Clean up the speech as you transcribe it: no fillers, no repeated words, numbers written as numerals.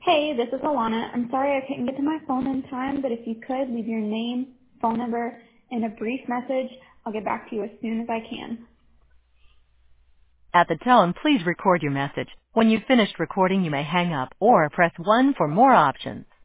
Hey, this is Alana. I'm sorry I couldn't get to my phone in time, but if you could leave your name, phone number, and a brief message, I'll get back to you as soon as I can. At the tone, please record your message. When you've finished recording, you may hang up or press 1 for more options.